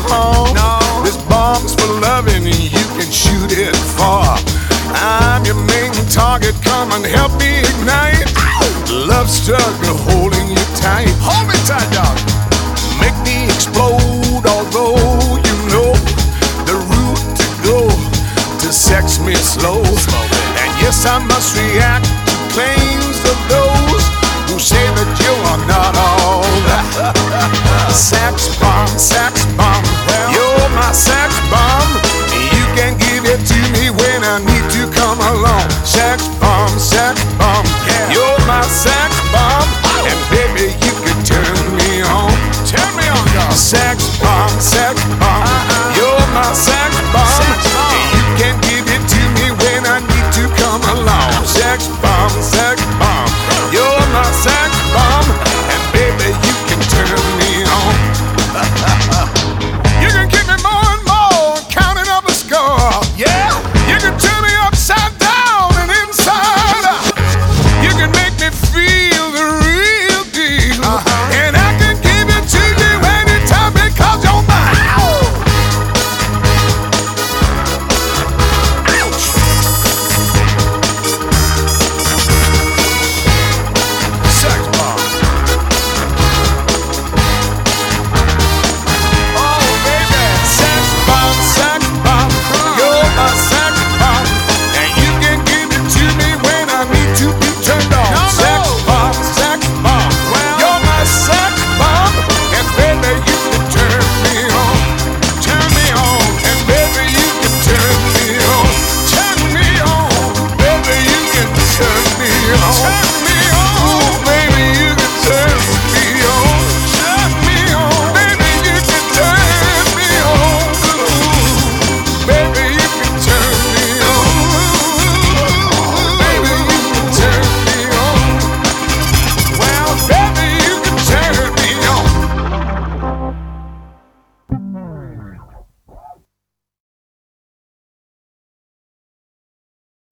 home. No. This bomb's for loving and you can shoot it far. I'm your main target, come and help me ignite. Love struggle holding you tight. Hold me tight, dog. Make me explode, although you know the route to go to sex me slow. And yes, I must react to claims of those who say that you are not all that. Sex bomb, you're my sex bomb. You can give it to me when I need to come along. Sex bomb, yeah. You're my sex bomb. And baby, you can turn me on, dog. Sex bomb, you're my sex